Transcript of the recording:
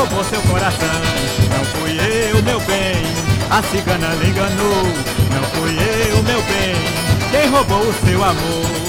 roubou seu coração. Não fui eu, meu bem, a cigana lhe enganou. Não fui eu, meu bem, quem roubou o seu amor.